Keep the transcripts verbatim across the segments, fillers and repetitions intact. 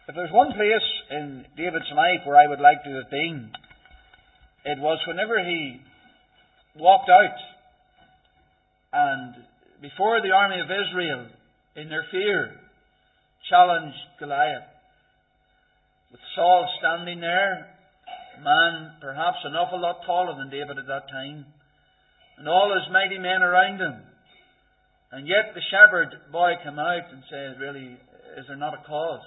If there's one place in David's life where I would like to have been, it was whenever he walked out and before the army of Israel, in their fear, challenged Goliath. With Saul standing there, a man perhaps an awful lot taller than David at that time, and all his mighty men around him. And yet the shepherd boy came out and said, really, is there not a cause?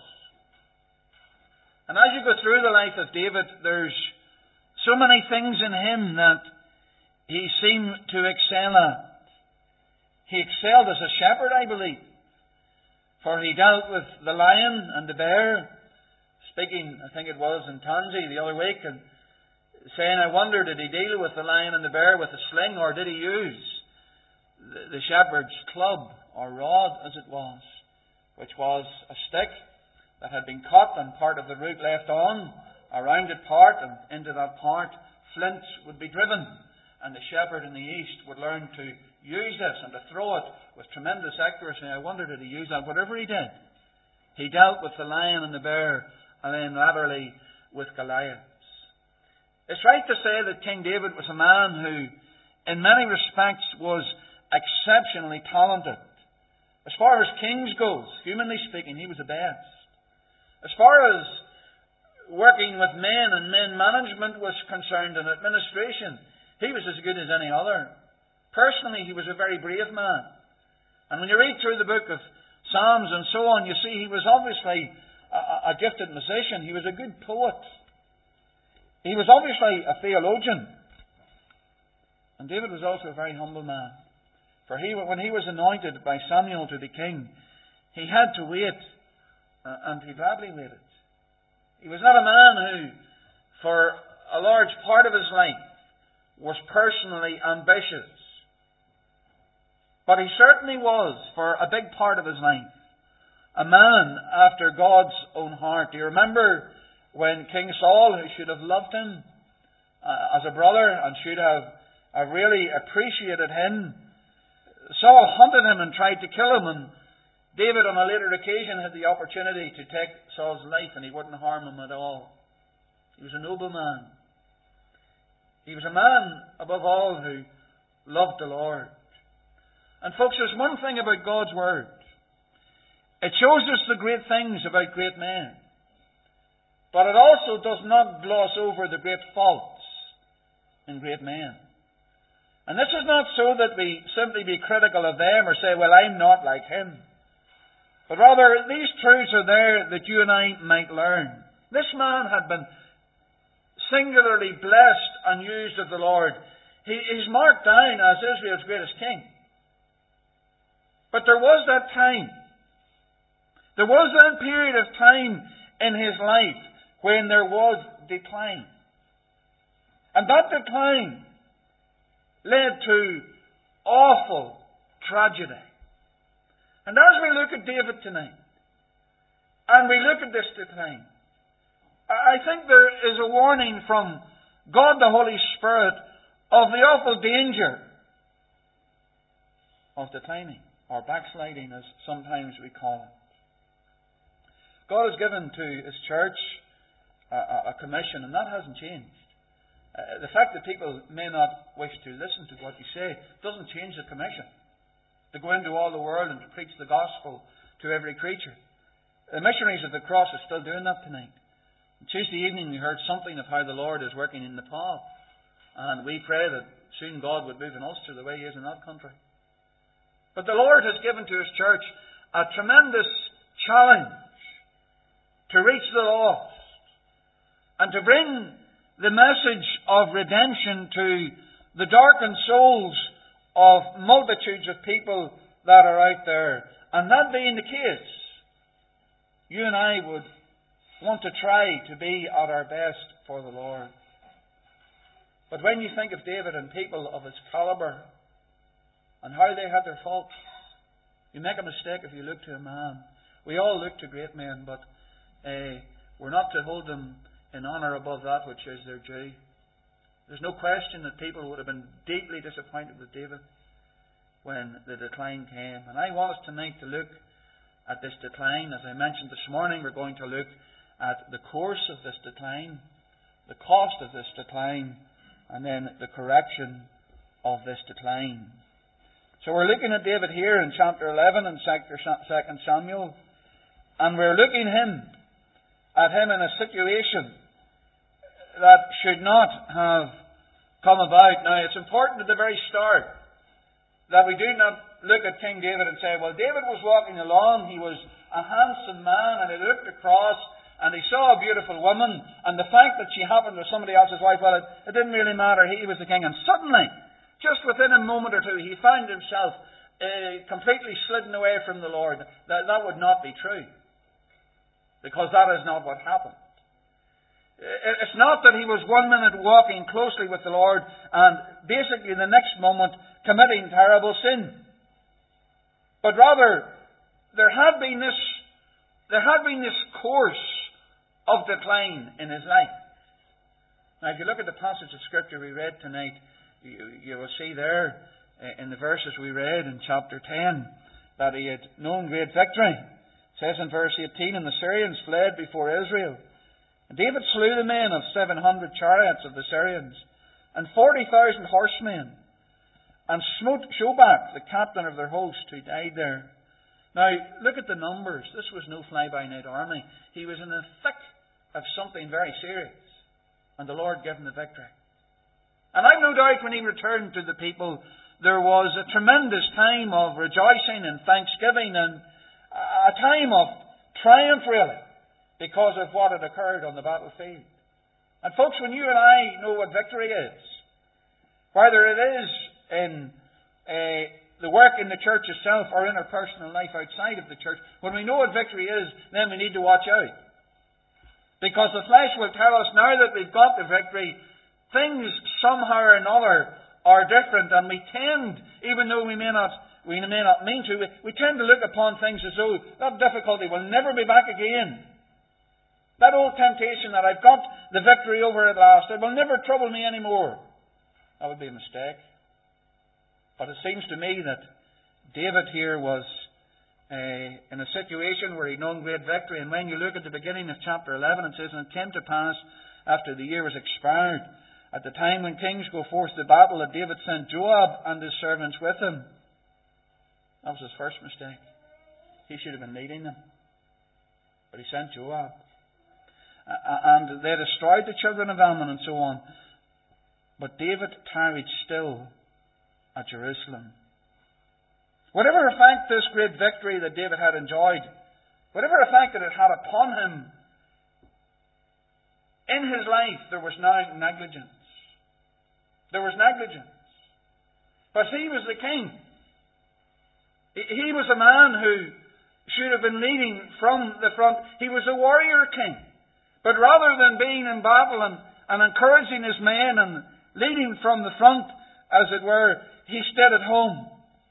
And as you go through the life of David, there's so many things in him that he seemed to excel at. He excelled as a shepherd, I believe. For he dealt with the lion and the bear. Speaking, I think it was in Tansy the other week, and saying, I wonder, did he deal with the lion and the bear with a sling, or did he use the, the shepherd's club, or rod as it was, which was a stick that had been cut and part of the root left on, a rounded part, and into that part flint would be driven. And the shepherd in the east would learn to use this and to throw it with tremendous accuracy. I wonder, did he use that? Whatever he did, he dealt with the lion and the bear, and then latterly with Goliath. It's right to say that King David was a man who, in many respects, was exceptionally talented. As far as kings goes, humanly speaking, he was the best. As far as working with men and men management was concerned and administration, he was as good as any other. Personally, he was a very brave man. And when you read through the book of Psalms and so on, you see he was obviously a, a gifted musician. He was a good poet. He was obviously a theologian. And David was also a very humble man. For he, when he was anointed by Samuel to be king, he had to wait, uh, and he gladly waited. He was not a man who, for a large part of his life, was personally ambitious. But he certainly was, for a big part of his life, a man after God's own heart. Do you remember when King Saul, who should have loved him uh, as a brother and should have uh, really appreciated him, Saul hunted him and tried to kill him, and David on a later occasion had the opportunity to take Saul's life and he wouldn't harm him at all. He was a noble man. He was a man, above all, who loved the Lord. And folks, there's one thing about God's Word. It shows us the great things about great men. But it also does not gloss over the great faults in great men. And this is not so that we simply be critical of them or say, well, I'm not like him. But rather, these truths are there that you and I might learn. This man had been singularly blessed and used of the Lord. He is marked down as Israel's greatest king. But there was that time. There was that period of time in his life when there was decline. And that decline led to awful tragedy. And as we look at David tonight, and we look at this decline, I think there is a warning from God the Holy Spirit of the awful danger of declining, or backsliding as sometimes we call it. God has given to His church a, a commission, and that hasn't changed. Uh, the fact that people may not wish to listen to what you say doesn't change the commission. To go into all the world and to preach the gospel to every creature. The missionaries of the cross are still doing that tonight. On Tuesday evening we heard something of how the Lord is working in Nepal. And we pray that soon God would move in Ulster the way He is in that country. But the Lord has given to His church a tremendous challenge to reach the lost and to bring the message of redemption to the darkened souls of multitudes of people that are out there. And that being the case, you and I would want to try to be at our best for the Lord. But when you think of David and people of his caliber and how they had their faults, you make a mistake if you look to a man. We all look to great men, but uh, we're not to hold them in honour above that which is their due. There's no question that people would have been deeply disappointed with David when the decline came. And I want us tonight to look at this decline. As I mentioned this morning, we're going to look at the course of this decline, the cost of this decline, and then the correction of this decline. So we're looking at David here in chapter eleven and Second Samuel, and we're looking him at him in a situation that should not have come about. Now, it's important at the very start that we do not look at King David and say, well, David was walking along, he was a handsome man, and he looked across and he saw a beautiful woman, and the fact that she happened to somebody else's wife, well, it, it didn't really matter. He was the king. And suddenly, just within a moment or two, he found himself uh, completely slidden away from the Lord. That, that would not be true, because that is not what happened. It's not that he was one minute walking closely with the Lord and basically the next moment committing terrible sin. But rather, there had been this, there had been this course of decline in his life. Now, if you look at the passage of Scripture we read tonight, you, you will see there in the verses we read in chapter ten that he had known great victory. It says in verse eighteen, and the Syrians fled before Israel. And David slew the men of seven hundred chariots of the Syrians, and forty thousand horsemen, and smote Shobach, the captain of their host, who died there. Now, look at the numbers. This was no fly-by-night army. He was in the thick of something very serious, and the Lord gave him the victory. And I've no doubt when he returned to the people, there was a tremendous time of rejoicing and thanksgiving, and a time of triumph, really, because of what had occurred on the battlefield. And folks, when you and I know what victory is, whether it is in uh, the work in the church itself or in our personal life outside of the church, when we know what victory is, then we need to watch out. Because the flesh will tell us now that we've got the victory, things somehow or another are different, and we tend, even though we may not we may not mean to, we, we tend to look upon things as though that difficulty will never be back again. That old temptation that I've got the victory over at last, it will never trouble me anymore. That would be a mistake. But it seems to me that David here was uh, in a situation where he'd known great victory. And when you look at the beginning of chapter eleven, it says, and it came to pass, after the year was expired, at the time when kings go forth to battle, that David sent Joab and his servants with him. That was his first mistake. He should have been leading them. But he sent Joab. And they destroyed the children of Ammon and so on. But David tarried still at Jerusalem. Whatever effect this great victory that David had enjoyed, whatever effect that it had upon him, in his life there was now negligence. There was negligence. But he was the king. He was a man who should have been leading from the front. He was a warrior king. But rather than being in battle and, and encouraging his men and leading from the front, as it were, he stayed at home.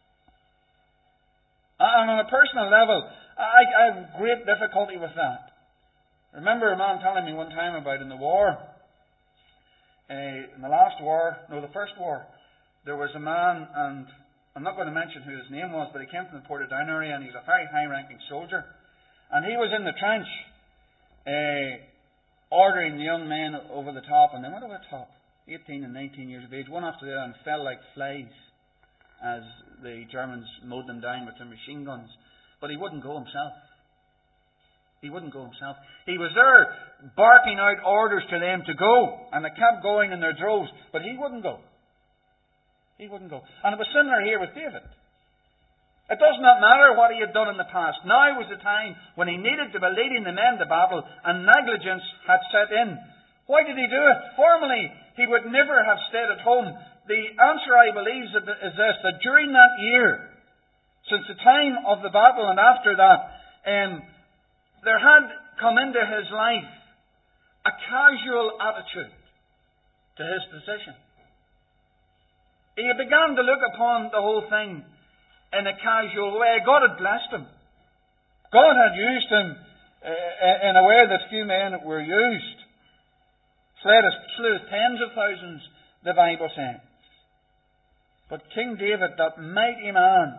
And on a personal level, I, I have great difficulty with that. I remember a man telling me one time about in the war, uh, in the last war, no, the first war, there was a man, and I'm not going to mention who his name was, but he came from the Portadown area, and he was a very high-ranking soldier. And he was in the trench, uh, ordering the young men over the top, and they went over the top, eighteen and nineteen years of age, one after the other, and fell like flies as the Germans mowed them down with their machine guns. But he wouldn't go himself. He wouldn't go himself. He was there barking out orders to them to go, and they kept going in their droves, but he wouldn't go. He wouldn't go. And it was similar here with David. It does not matter what he had done in the past. Now was the time when he needed to be leading the men to battle, and negligence had set in. Why did he do it? Formerly, he would never have stayed at home. The answer, I believe, is this, that during that year, since the time of the battle and after that, um, there had come into his life a casual attitude to his position. He began to look upon the whole thing in a casual way. God had blessed him. God had used him uh, in a way that few men were used. Slew, slew tens of thousands, the Bible says. But King David, that mighty man,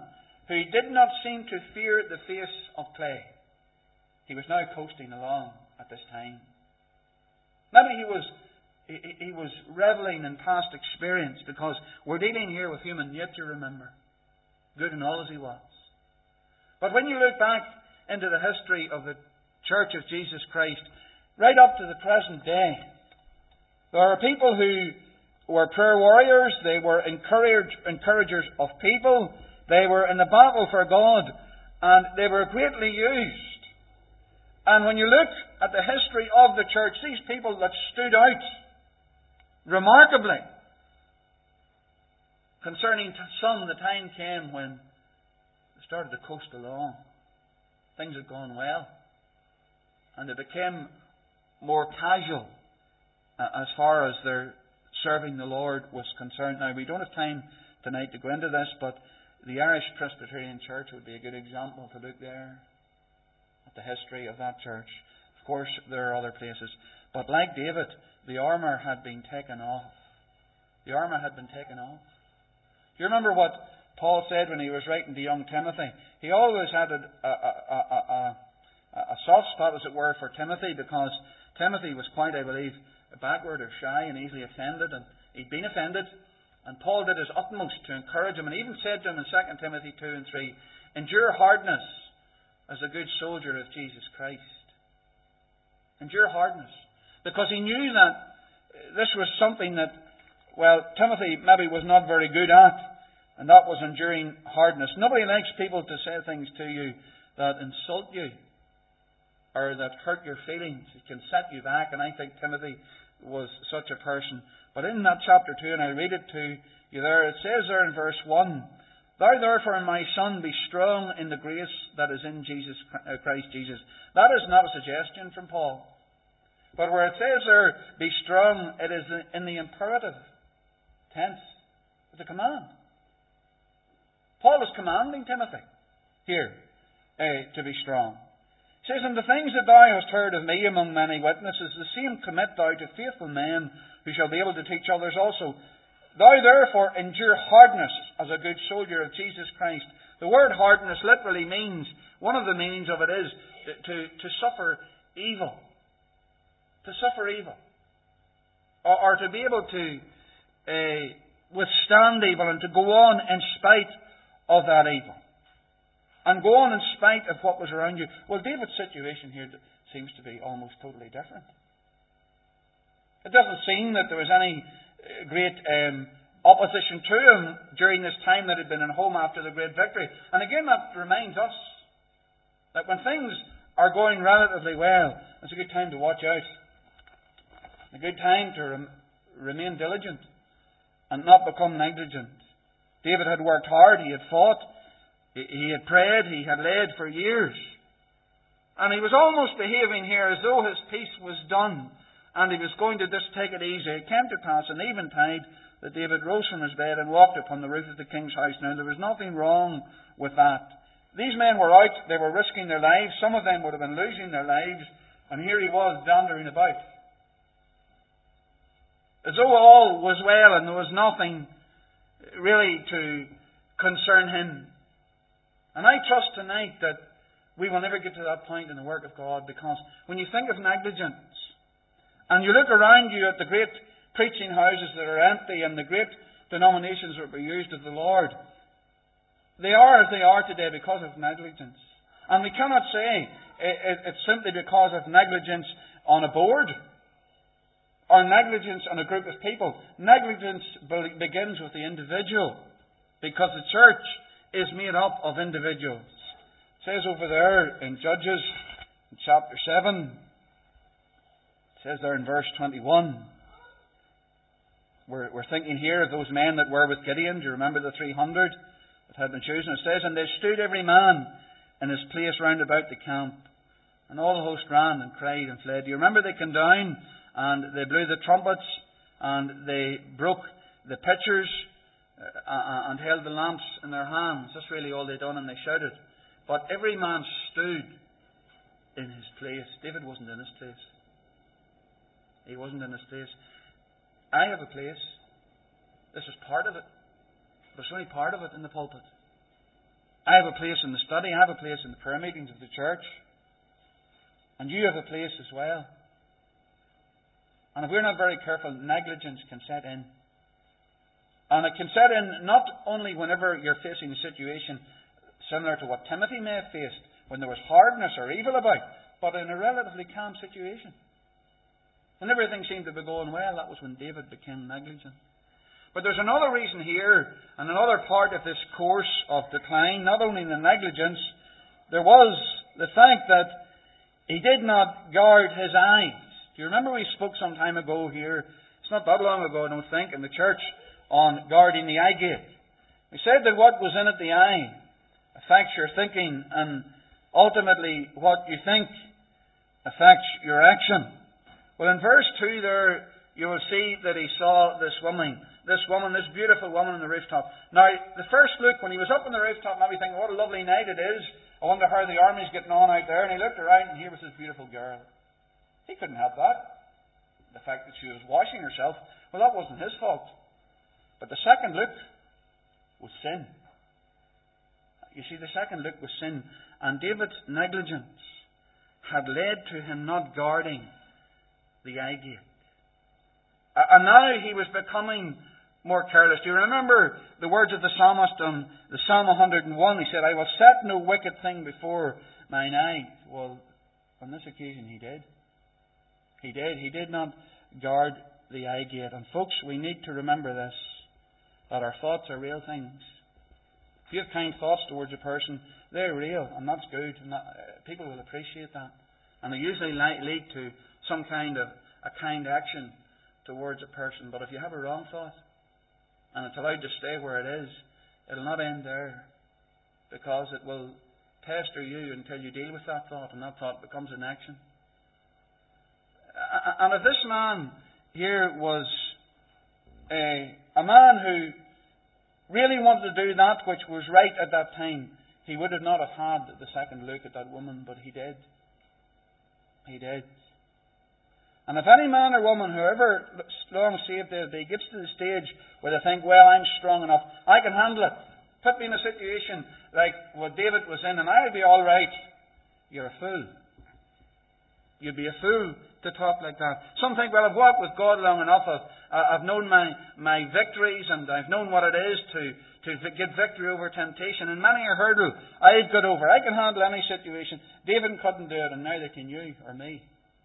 who did not seem to fear the face of clay. He was now coasting along at this time. Maybe he was he, he was reveling in past experience, because we're dealing here with human nature, remember. Good and all as he was. But when you look back into the history of the Church of Jesus Christ, right up to the present day, there are people who were prayer warriors, they were encourage, encouragers of people, they were in the battle for God, and they were greatly used. And when you look at the history of the church, these people that stood out remarkably, concerning some, the time came when they started to coast along. Things had gone well. And they became more casual as far as their serving the Lord was concerned. Now, we don't have time tonight to go into this, but the Irish Presbyterian Church would be a good example to look there at the history of that church. Of course, there are other places. But like David, the armour had been taken off. The armour had been taken off. Do you remember what Paul said when he was writing to young Timothy? He always had a, a, a, a, a soft spot, as it were, for Timothy, because Timothy was quite, I believe, backward or shy and easily offended, and he'd been offended. And Paul did his utmost to encourage him, and even said to him in Second Timothy two and three, endure hardness as a good soldier of Jesus Christ. Endure hardness. Because he knew that this was something that, well, Timothy maybe was not very good at, and that was enduring hardness. Nobody likes people to say things to you that insult you or that hurt your feelings. It can set you back, and I think Timothy was such a person. But in that chapter two, and I'll read it to you there, it says there in verse one, thou therefore, my son, be strong in the grace that is in Jesus Christ Jesus. That is not a suggestion from Paul. But where it says there, be strong, it is in the imperative tense. It's a command. Paul is commanding Timothy here uh, to be strong. He says, and the things that thou hast heard of me among many witnesses, the same commit thou to faithful men who shall be able to teach others also. Thou therefore endure hardness as a good soldier of Jesus Christ. The word hardness literally means, one of the meanings of it is to, to, to suffer evil. To suffer evil. Or, or to be able to uh, withstand evil and to go on in spite of that evil. And go on in spite of what was around you. Well, David's situation here seems to be almost totally different. It doesn't seem that there was any great um, opposition to him during this time that he'd been at home after the great victory. And again, that reminds us that when things are going relatively well, it's a good time to watch out. A good time to rem- remain diligent and not become negligent. David had worked hard, he had fought, he had prayed, he had laid for years. And he was almost behaving here as though his peace was done and he was going to just take it easy. It came to pass on eventide that David rose from his bed and walked upon the roof of the king's house. Now there was nothing wrong with that. These men were out, they were risking their lives. Some of them would have been losing their lives. And here he was wandering about. As though all was well and there was nothing really to concern him. And I trust tonight that we will never get to that point in the work of God, because when you think of negligence and you look around you at the great preaching houses that are empty and the great denominations that were used of the Lord, they are as they are today because of negligence. And we cannot say it's simply because of negligence on a board or negligence on a group of people. Negligence begins with the individual, because the church is made up of individuals. It says over there in Judges, in chapter seven, it says there in verse twenty-one, we're, we're thinking here of those men that were with Gideon. Do you remember the three hundred that had been chosen? It says, and they stood every man in his place round about the camp, and all the host ran and cried and fled. Do you remember they came down and they blew the trumpets and they broke the pitchers uh, and held the lamps in their hands? That's really all they done, and they shouted. But every man stood in his place. David wasn't in his place. He wasn't in his place. I have a place. This is part of it. But it's only part of it in the pulpit. I have a place in the study. I have a place in the prayer meetings of the church. And you have a place as well. And if we're not very careful, negligence can set in. And it can set in not only whenever you're facing a situation similar to what Timothy may have faced, when there was hardness or evil about, but in a relatively calm situation. When everything seemed to be going well, that was when David became negligent. But there's another reason here, and another part of this course of decline, not only the negligence, there was the fact that he did not guard his eyes. Do you remember we spoke some time ago here, it's not that long ago, I don't think, in the church, on guarding the eye gate. We said that what was in it, the eye, affects your thinking, and ultimately what you think affects your action. Well, in verse two there, you will see that he saw this woman, this woman, this beautiful woman on the rooftop. Now, the first look, when he was up on the rooftop, maybe thinking, what a lovely night it is. I wonder how the army's getting on out there. And he looked around, and here was this beautiful girl. He couldn't help that. The fact that she was washing herself, well, that wasn't his fault. But the second look was sin. You see, the second look was sin. And David's negligence had led to him not guarding the eye gate. And now he was becoming more careless. Do you remember the words of the psalmist on the Psalm one hundred and one? He said, I will set no wicked thing before mine eyes. Well, on this occasion he did. He did. He did not guard the eye gate. And folks, we need to remember this, that our thoughts are real things. If you have kind thoughts towards a person, they're real, and that's good. And that, uh, people will appreciate that. And they usually lead to some kind of a kind action towards a person. But if you have a wrong thought, and it's allowed to stay where it is, it'll not end there. Because it will pester you until you deal with that thought, and that thought becomes an action. And if this man here was a, a man who really wanted to do that which was right at that time, he would have not have had the second look at that woman, but he did. He did. And if any man or woman, whoever long saved they be, gets to the stage where they think, well, I'm strong enough, I can handle it. Put me in a situation like what David was in, and I'll be all right. You're a fool. You'd be a fool to talk like that. Some think, well, I've walked with God long enough. I've, I've known my, my victories, and I've known what it is to, to get victory over temptation. And many a hurdle I've got over. I can handle any situation. David couldn't do it, and neither can you or me.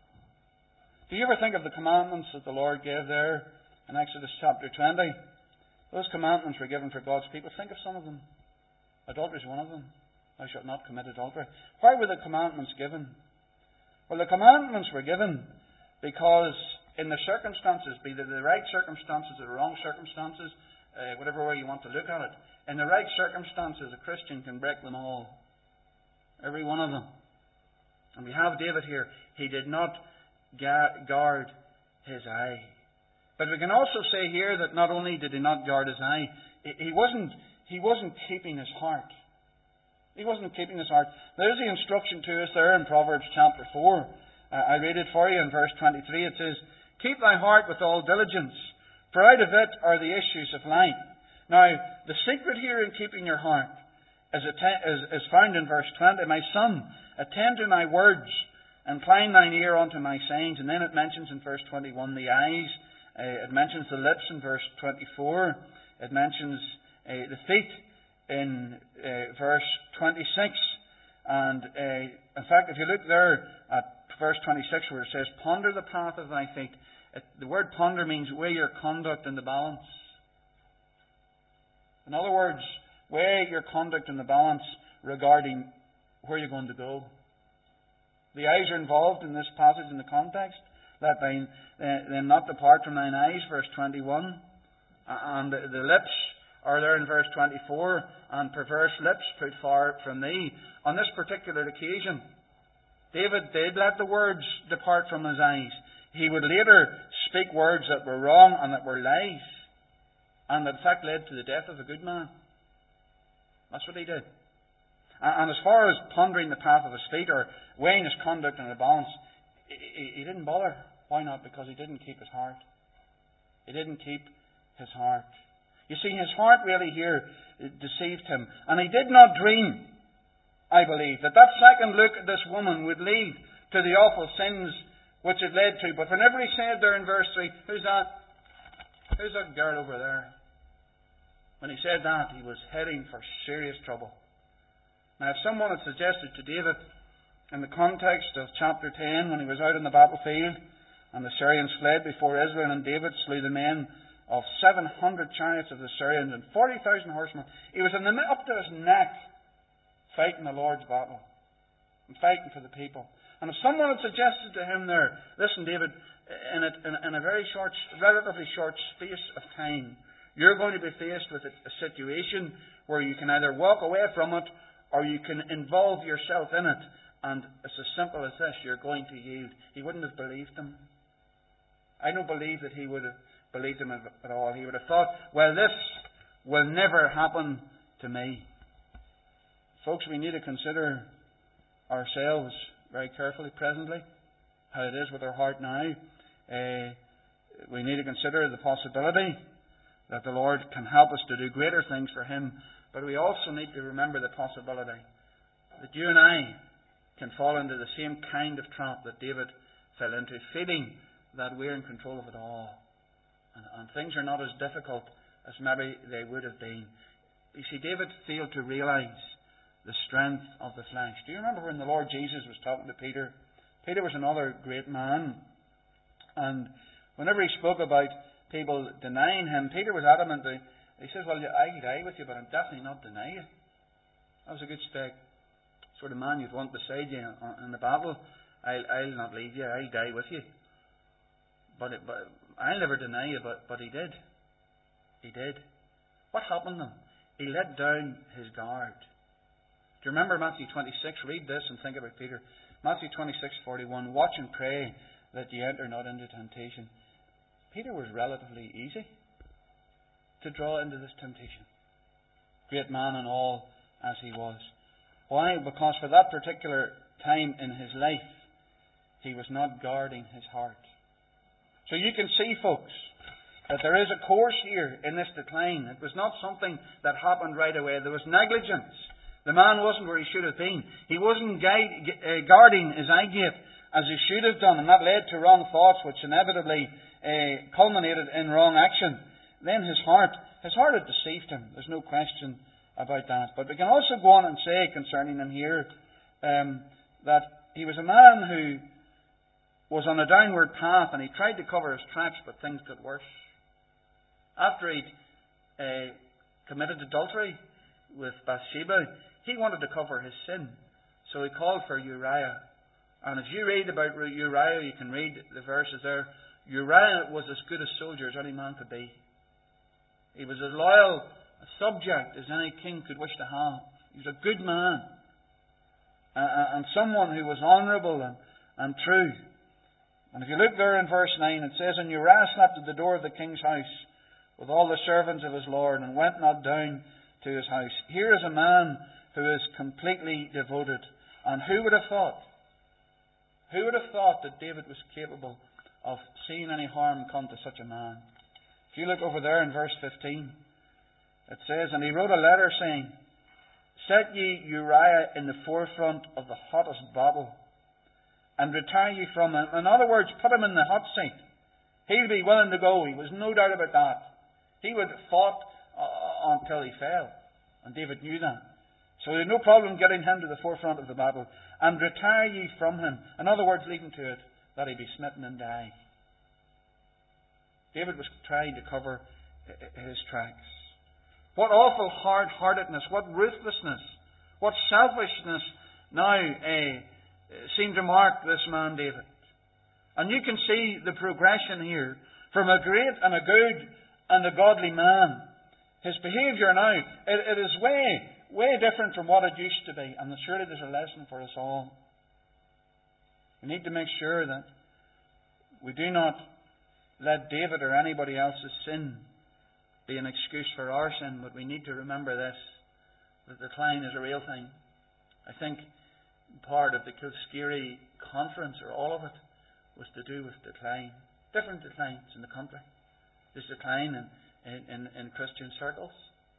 Do you ever think of the commandments that the Lord gave there in Exodus chapter twenty? Those commandments were given for God's people. Think of some of them. Adultery is one of them. Thou shalt not commit adultery. Why were the commandments given? Well, the commandments were given because in the circumstances, be they the right circumstances or the wrong circumstances, uh, whatever way you want to look at it, in the right circumstances, a Christian can break them all. Every one of them. And we have David here. He did not guard his eye. But we can also say here that not only did he not guard his eye, he wasn't, he wasn't keeping his heart. He wasn't keeping his heart. There's the instruction to us there in Proverbs chapter four. Uh, I read it for you in verse twenty-three. It says, keep thy heart with all diligence, for out of it are the issues of life. Now, the secret here in keeping your heart is, atten- is, is found in verse twenty. My son, attend to my words, incline thine ear unto my sayings. And then it mentions in verse twenty-one the eyes. Uh, it mentions the lips in verse twenty-four. It mentions uh, the feet in uh, verse twenty-six. And uh, in fact, if you look there at verse twenty-six where it says, ponder the path of thy feet. It, the word ponder means weigh your conduct in the balance. In other words, weigh your conduct in the balance regarding where you're going to go. The eyes are involved in this passage in the context. Let thine uh, then not depart from thine eyes, verse twenty-one. And the, the lips are there in verse twenty-four. And perverse lips put far from thee. On this particular occasion, David did let the words depart from his eyes. He would later speak words that were wrong and that were lies. And that in fact led to the death of a good man. That's what he did. And as far as pondering the path of his feet or weighing his conduct in a balance, he didn't bother. Why not? Because he didn't keep his heart. He didn't keep his heart. You see, his heart really here deceived him. And he did not dream, I believe, that that second look at this woman would lead to the awful sins which it led to. But whenever he said there in verse three, who's that? Who's that girl over there? When he said that, he was heading for serious trouble. Now, if someone had suggested to David, in the context of chapter ten, when he was out in the battlefield, and the Syrians fled before Israel, and David slew the men of seven hundred chariots of the Syrians and forty thousand horsemen, he was in the, up to his neck fighting the Lord's battle and fighting for the people. And if someone had suggested to him there, listen, David, in a, in, in a very short, relatively short space of time, you're going to be faced with a, a situation where you can either walk away from it or you can involve yourself in it. And it's as simple as this, you're going to yield. He wouldn't have believed them. I don't believe that he would have believed them at all. He would have thought, well, this will never happen to me. Folks, we need to consider ourselves very carefully presently, how it is with our heart now. Uh, we need to consider the possibility that the Lord can help us to do greater things for Him. But we also need to remember the possibility that you and I can fall into the same kind of trap that David fell into, feeling that we're in control of it all. And, and things are not as difficult as maybe they would have been. You see, David failed to realize the strength of the flesh. Do you remember when the Lord Jesus was talking to Peter? Peter was another great man. And whenever he spoke about people denying him, Peter was adamant. That he says, well, I'll die with you, but I'm definitely not denying you. That was a good spec. Sort of man you'd want beside you in the battle. I'll, I'll not leave you. I'll die with you. But, it, but I'll never deny you. But, but he did. He did. What happened to him? He let down his guard. Do you remember Matthew twenty-six? Read this and think about Peter. Matthew twenty-six forty-one. Watch and pray that you enter not into temptation. Peter was relatively easy to draw into this temptation. Great man and all as he was. Why? Because for that particular time in his life, he was not guarding his heart. So you can see, folks, that there is a course here in this decline. It was not something that happened right away. There was negligence. The man wasn't where he should have been. He wasn't guide, uh, guarding his eye gate as he should have done, and that led to wrong thoughts, which inevitably uh, culminated in wrong action. Then his heart, his heart had deceived him. There's no question about that. But we can also go on and say concerning him here um, that he was a man who was on a downward path, and he tried to cover his tracks, but things got worse. After he'd uh, committed adultery with Bathsheba, he wanted to cover his sin. So he called for Uriah. And if you read about Uriah, you can read the verses there. Uriah was as good a soldier as any man could be. He was as loyal a subject as any king could wish to have. He was a good man. Uh, and someone who was honourable and, and true. And if you look there in verse nine, it says, And Uriah slept at the door of the king's house with all the servants of his lord, and went not down to his house. Here is a man who is completely devoted. And who would have thought? Who would have thought that David was capable of seeing any harm come to such a man? If you look over there in verse fifteen, it says, And he wrote a letter saying, Set ye Uriah in the forefront of the hottest battle, and retire ye from him. In other words, put him in the hot seat. He'll be willing to go. He was no doubt about that. He would have fought uh, until he fell. And David knew that. So he had no problem getting him to the forefront of the battle. And retire ye from him. In other words, leading to it, that he be smitten and die. David was trying to cover his tracks. What awful hard-heartedness, what ruthlessness, what selfishness now uh, seemed to mark this man David. And you can see the progression here from a great and a good and a godly man. His behaviour now, it, it is way, way different from what it used to be. And surely there's a lesson for us all. We need to make sure that we do not let David or anybody else's sin be an excuse for our sin. But we need to remember this, that decline is a real thing. I think part of the Kilskeery conference, or all of it, was to do with decline. Different declines in the country. There's decline in, in, in, in Christian circles.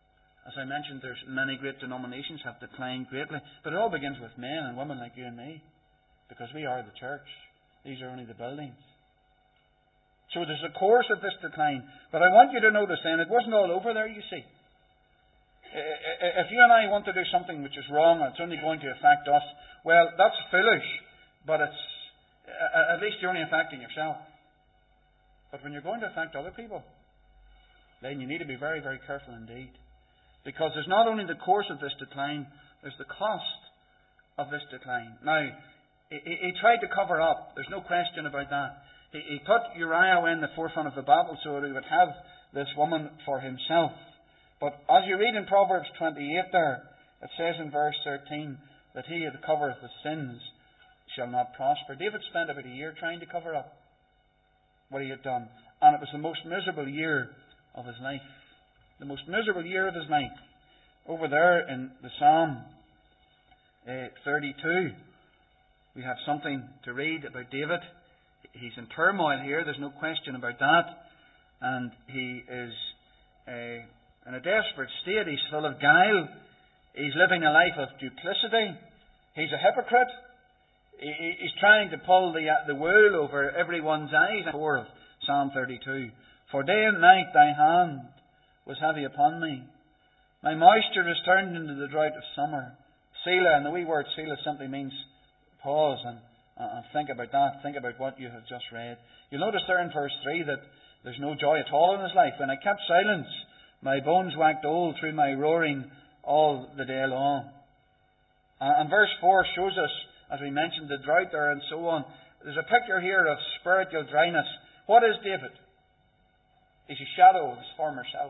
As I mentioned, there's many great denominations have declined greatly. But it all begins with men and women like you and me. Because we are the church. These are only the buildings. So there's a course of this decline. But I want you to notice then, it wasn't all over there, you see. If you and I want to do something which is wrong and it's only going to affect us, well, that's foolish. But it's at least you're only affecting yourself. But when you're going to affect other people, then you need to be very, very careful indeed. Because there's not only the course of this decline, there's the cost of this decline. Now, he, he tried to cover up. There's no question about that. He, he put Uriah in the forefront of the battle so that he would have this woman for himself. But as you read in Proverbs twenty-eight there, it says in verse thirteen that he that covereth the sins shall not prosper. David spent about a year trying to cover up what he had done. And it was the most miserable year of his life. The most miserable year of his life. Over there in the Psalm uh, thirty-two, we have something to read about David. He's in turmoil here, there's no question about that. And he is uh, in a desperate state. He's full of guile. He's living a life of duplicity. He's a hypocrite. He, he's trying to pull the, the wool over everyone's eyes. four of Psalm thirty-two. For day and night thy hand was heavy upon me. My moisture is turned into the drought of summer. Selah, and the wee word Selah simply means pause and, and think about that. Think about what you have just read. You'll notice there in verse three that there's no joy at all in his life. When I kept silence, my bones waxed old through my roaring all the day long. And verse four shows us, as we mentioned, the drought there and so on. There's a picture here of spiritual dryness. What is David? He's a shadow of his former self.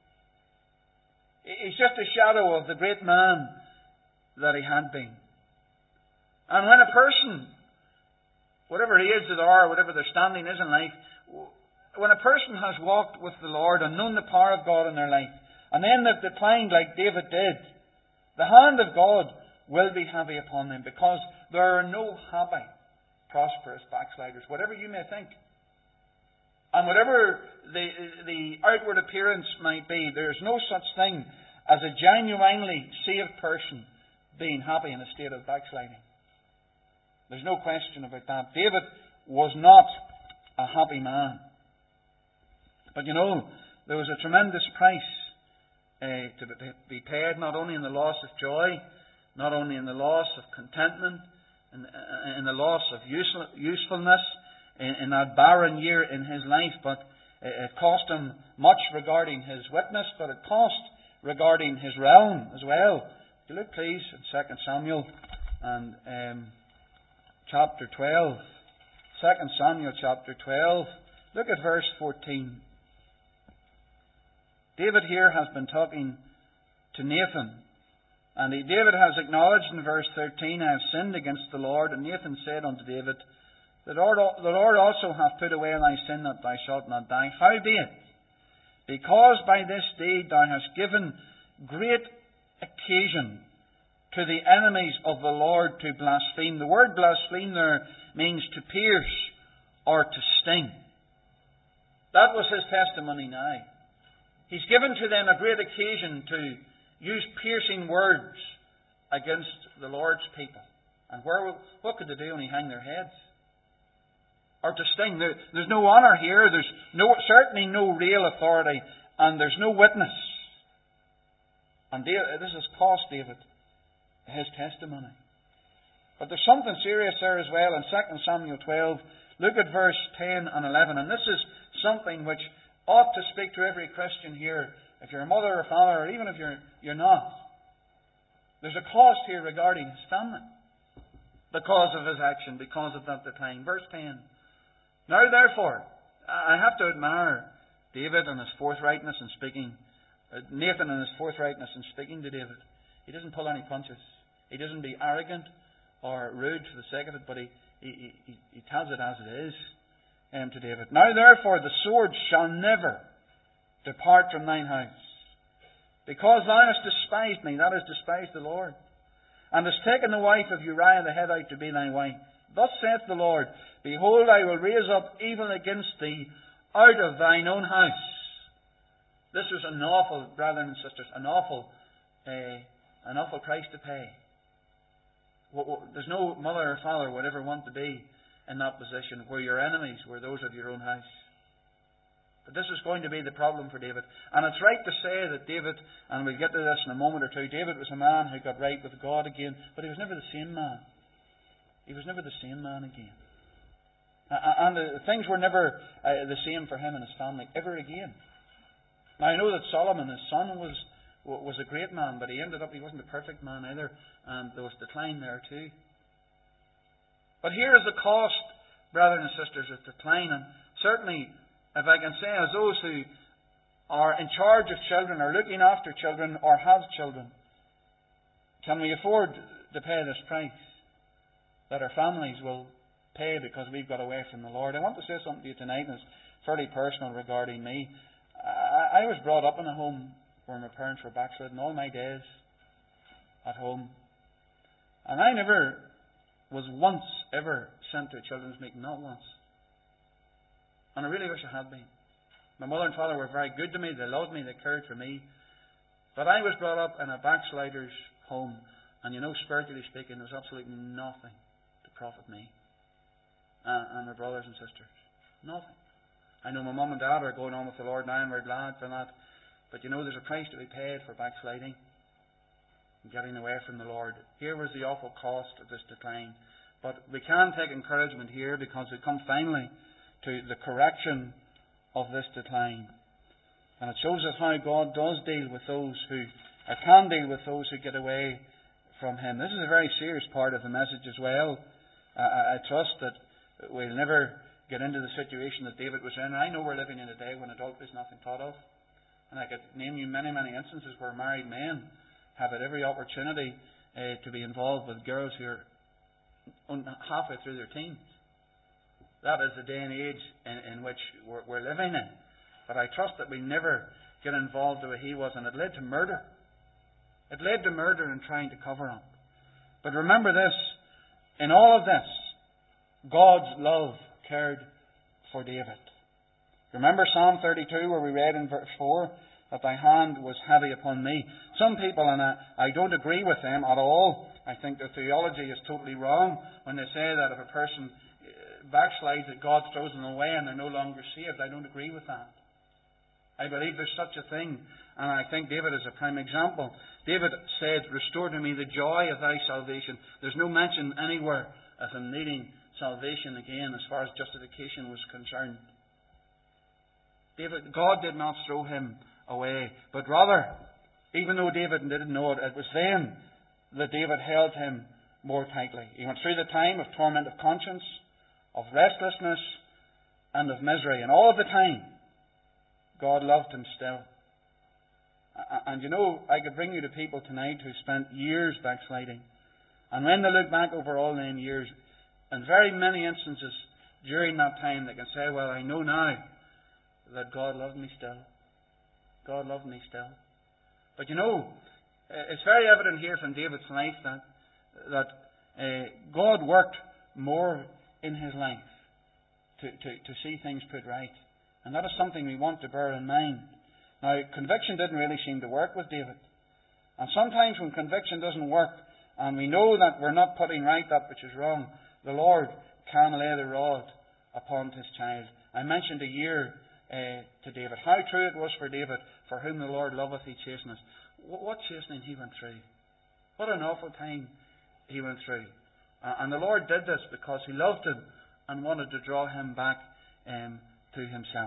He's just a shadow of the great man that he had been. And when a person, whatever age they are, whatever their standing is in life, when a person has walked with the Lord and known the power of God in their life, and then they've declined like David did, the hand of God will be heavy upon them, because there are no happy, prosperous backsliders, whatever you may think. And whatever the, the outward appearance might be, there's no such thing as a genuinely saved person being happy in a state of backsliding. There's no question about that. David was not a happy man. But you know, there was a tremendous price uh, to be paid, not only in the loss of joy, not only in the loss of contentment, in, in the loss of useful, usefulness, in, in that barren year in his life, but it cost him much regarding his witness, but it cost regarding his realm as well. If you look please in Second Samuel and um, chapter twelve. Second Samuel chapter twelve. Look at verse fourteen. David here has been talking to Nathan. And he, David has acknowledged in verse thirteen, I have sinned against the Lord. And Nathan said unto David, The Lord, the Lord also hath put away thy sin, that thou shalt not die. Howbeit, because by this deed thou hast given great occasion to the enemies of the Lord to blaspheme. The word blaspheme there means to pierce or to sting. That was his testimony now. He's given to them a great occasion to use piercing words against the Lord's people. And where, what could they do? Only hang their heads? Or to sting. There, there's no honour here. There's no, certainly no real authority. And there's no witness. And this has cost David his testimony. But there's something serious there as well in Second Samuel twelve. Look at verse ten and eleven. And this is something which ought to speak to every Christian here. If you're a mother or father, or even if you're, you're not. There's a cost here regarding his family. Because of his action, because of that decline. Verse ten. Now therefore, I have to admire David and his forthrightness in speaking, uh, Nathan and his forthrightness in speaking to David. He doesn't pull any punches. He doesn't be arrogant or rude for the sake of it, but he, he, he, he tells it as it is um, to David. Now therefore, the sword shall never depart from thine house, because thou hast despised me, that is, despised the Lord, and hast taken the wife of Uriah the Hittite to be thy wife. Thus saith the Lord, Behold, I will raise up evil against thee out of thine own house, This was an awful, brothers and sisters, an awful, uh, an awful price to pay. There's no mother or father would ever want to be in that position where your enemies were those of your own house. But this was going to be the problem for David. And it's right to say that David, and we'll get to this in a moment or two, David was a man who got right with God again, but he was never the same man. He was never the same man again. And things were never the same for him and his family ever again. Now I know that Solomon, his son, was was a great man, but he ended up, he wasn't a perfect man either, and there was decline there too. But here is the cost, brothers and sisters, of decline. And certainly, if I can say, as those who are in charge of children, or looking after children, or have children, can we afford to pay this price that our families will pay because we've got away from the Lord? I want to say something to you tonight, and it's fairly personal regarding me. I, I was brought up in a home where my parents were backslidden all my days at home. And I never was once ever sent to a children's meeting, not once. And I really wish I had been. My mother and father were very good to me, they loved me, they cared for me. But I was brought up in a backslider's home, and you know, spiritually speaking, there was absolutely nothing to profit me and, and my brothers and sisters. Nothing. I know my mum and dad are going on with the Lord now, and we're glad for that. But you know, there's a price to be paid for backsliding and getting away from the Lord. Here was the awful cost of this decline. But we can take encouragement here, because we come finally to the correction of this decline. And it shows us how God does deal with those who, or can deal with those who get away from Him. This is a very serious part of the message as well. Uh, I trust that we'll never get into the situation that David was in. I know we're living in a day when adultery is nothing thought of. And I could name you many, many instances where married men have had every opportunity uh, to be involved with girls who are halfway through their teens. That is the day and age in, in which we're, we're living in. But I trust that we never get involved the way he was, and it led to murder. It led to murder and trying to cover up. But remember this, in all of this, God's love cared for David. Remember Psalm thirty-two, where we read in verse four that thy hand was heavy upon me. Some people, and I, I don't agree with them at all, I think their theology is totally wrong when they say that if a person backslides, that God throws them away and they're no longer saved. I don't agree with that. I believe there's such a thing, and I think David is a prime example. David said, restore to me the joy of thy salvation. There's no mention anywhere of him needing salvation again as far as justification was concerned. David, God did not throw him away, but rather, even though David didn't know it, it was then that David held him more tightly. He went through the time of torment of conscience, of restlessness, and of misery. And all of the time, God loved him still. And you know, I could bring you to people tonight who spent years backsliding. And when they look back over all them years, in very many instances during that time, they can say, well, I know now that God loved me still. God loved me still. But you know, it's very evident here from David's life that, that uh, God worked more in his life to, to, to see things put right. And that is something we want to bear in mind. Now, conviction didn't really seem to work with David. And sometimes when conviction doesn't work, and we know that we're not putting right that which is wrong, the Lord can lay the rod upon his child. I mentioned a year uh, to David. How true it was for David, for whom the Lord loveth, he chasteneth. What chastening he went through. What an awful time he went through. Uh, and the Lord did this because he loved him and wanted to draw him back um, to himself.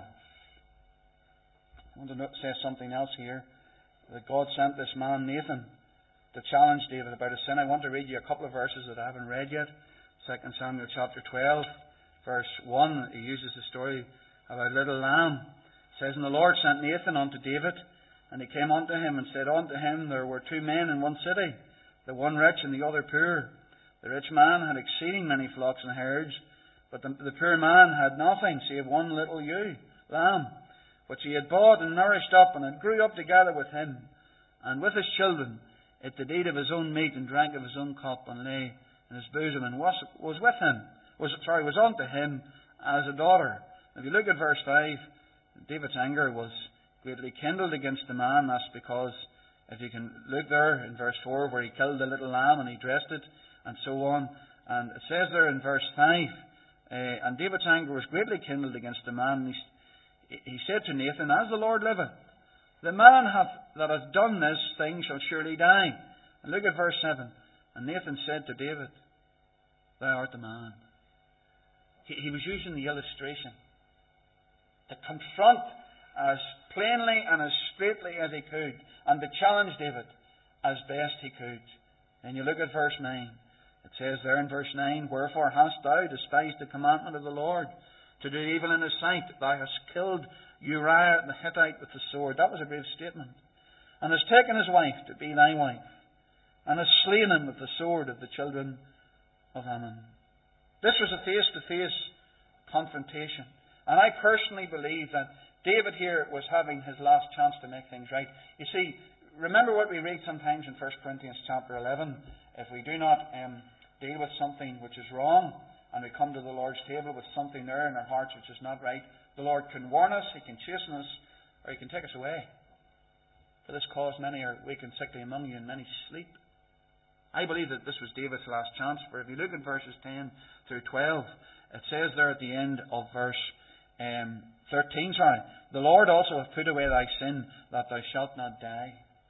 I want to say something else here. That God sent this man, Nathan, to challenge David about his sin. I want to read you a couple of verses that I haven't read yet. Second Samuel chapter twelve, verse one. He uses the story about a little lamb. It says, and the Lord sent Nathan unto David, and he came unto him and said unto him, there were two men in one city, the one rich and the other poor. The rich man had exceeding many flocks and herds, but the, the poor man had nothing save one little ewe, lamb, which he had bought and nourished up, and it grew up together with him, and with his children. It did eat of his own meat, and drank of his own cup, and lay in his bosom, and was, was with him, was sorry, was unto him as a daughter. If you look at verse five, David's anger was greatly kindled against the man. That's because, if you can look there in verse four, where he killed the little lamb and he dressed it, and so on. And it says there in verse five, uh, and David's anger was greatly kindled against the man. And he, he said to Nathan, As the Lord liveth, the man hath, that hath done this thing shall surely die. And look at verse seven. And Nathan said to David, Thou art the man. He, he was using the illustration to confront as plainly and as straightly as he could, and to challenge David as best he could. And you look at verse nine. It says there in verse nine, Wherefore hast thou despised the commandment of the Lord, to do evil in his sight? Thou hast killed Uriah the Hittite with the sword. That was a brave statement. And hast taken his wife to be thy wife, and hast slain him with the sword of the children of Ammon. This was a face-to-face confrontation. And I personally believe that David here was having his last chance to make things right. You see, remember what we read sometimes in First Corinthians chapter eleven. If we do not um, deal with something which is wrong, and we come to the Lord's table with something there in our hearts which is not right, the Lord can warn us, He can chasten us, or He can take us away. For this cause many are weak and sickly among you, and many sleep. I believe that this was David's last chance. For if you look at verses ten through twelve, it says there at the end of verse um, thirteen, sorry, The Lord also hath put away thy sin, that thou shalt not die.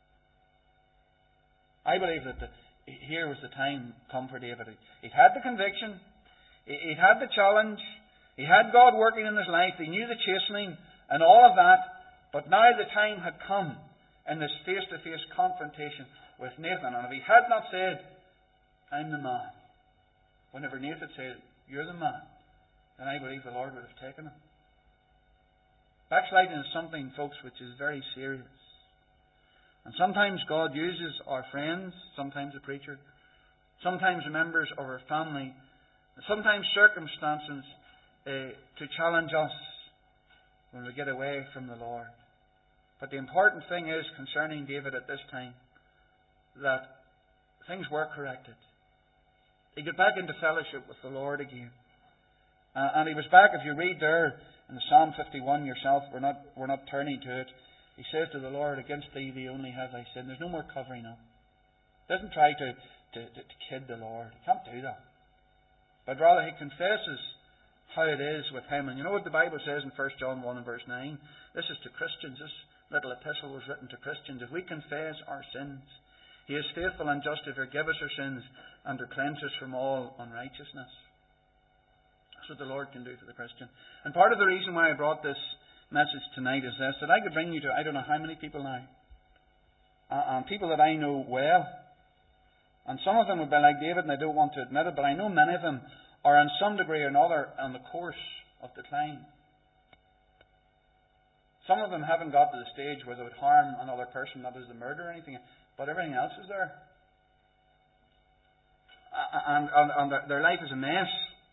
I believe that the, here was the time come for David. He'd had the conviction, he'd had the challenge, he had God working in his life, he knew the chastening and all of that, but now the time had come in this face-to-face confrontation with Nathan. And if he had not said, I'm the man, whenever Nathan said, you're the man, then I believe the Lord would have taken him. Backsliding is something, folks, which is very serious. And sometimes God uses our friends, sometimes a preacher, sometimes members of our family, sometimes circumstances uh, to challenge us when we get away from the Lord. But the important thing is, concerning David at this time, that things were corrected. He got back into fellowship with the Lord again. Uh, and he was back, if you read there in the Psalm fifty-one yourself, we're not, we're not turning to it. He says to the Lord, against thee, thee only have I sinned. There's no more covering up. He doesn't try to, to, to, to kid the Lord. He can't do that. But rather he confesses how it is with him. And you know what the Bible says in First John one and verse nine? This is to Christians. This little epistle was written to Christians. If we confess our sins, He is faithful and just to forgive us our sins and to cleanse us from all unrighteousness. That's what the Lord can do for the Christian. And part of the reason why I brought this message tonight is this, that I could bring you to I don't know how many people now. Uh, and people that I know well. And some of them would be like David, and I don't want to admit it, but I know many of them are in some degree or another on the course of decline. Some of them haven't got to the stage where they would harm another person, that is the murder or anything, but everything else is there. And, and, and their life is a mess.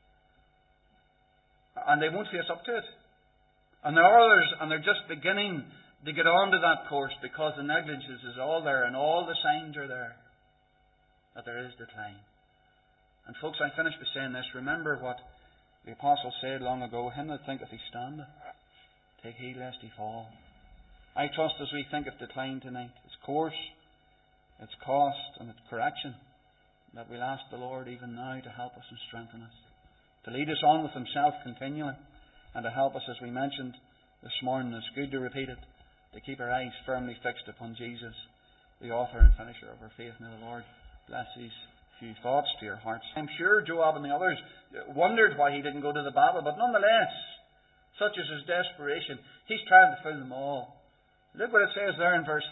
And they won't face up to it. And there are others, and they're just beginning to get onto that course because the negligence is all there and all the signs are there that there is decline. And folks, I finish by saying this. Remember what the Apostle said long ago, him that thinketh he standeth, take heed lest he fall. I trust as we think of decline tonight, its course, its cost and its correction, that we'll ask the Lord even now to help us and strengthen us, to lead us on with Himself continually, and to help us, as we mentioned this morning, it's good to repeat it, to keep our eyes firmly fixed upon Jesus, the author and finisher of our faith. May the Lord bless these few thoughts to your hearts. I'm sure Joab and the others wondered why he didn't go to the battle, but nonetheless, such is his desperation, he's trying to fool them all. Look what it says there in verse